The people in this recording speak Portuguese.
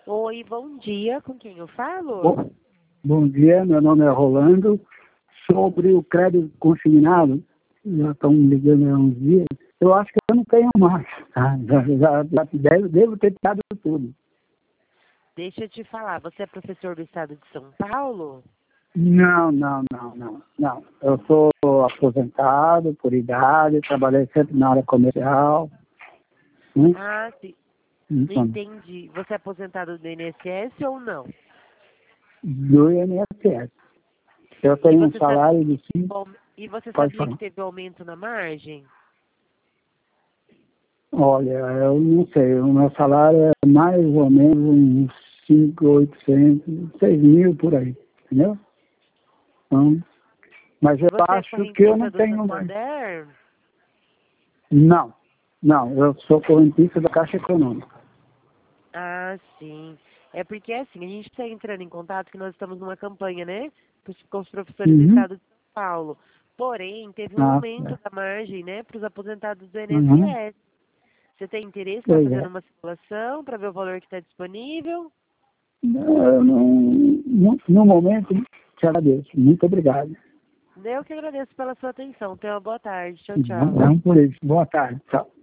Oi, bom dia. Com quem eu falo? Bom dia, meu nome é Rolando. Sobre o crédito consignado, já estão me ligando há uns dias, eu acho que eu não tenho mais. Tá? Já devo ter dado tudo. Deixa eu te falar, você é professor do estado de São Paulo? Não. Eu sou aposentado por idade, trabalhei sempre na área comercial. Né? Ah, sim. Então, Entendi. Você é aposentado do INSS ou não? do INSS. Eu E tenho um você sabia salário de 5, e você pode sabia que falar. teve aumento na margem? Olha, eu não sei, o meu salário é mais ou menos uns 5.800, 6.000 por aí, entendeu? Então, mas eu Você é acho que eu correntista não do tenho mais. Santander? Não, eu sou correntista da Caixa Econômica. Ah, sim. É porque assim, a gente está entrando em contato que nós estamos numa campanha, né? Com os professores do Uhum. estado de São Paulo. Porém, teve um Ah, aumento é. da margem, né, para os aposentados do Uhum. INSS. Você tem interesse para Pois fazer é. uma simulação, para ver o valor que está disponível? Eu no momento, te agradeço. Muito obrigado. Eu que agradeço pela sua atenção. Tenha uma boa tarde. Tchau, tchau. Não por isso. Boa tarde. Tchau.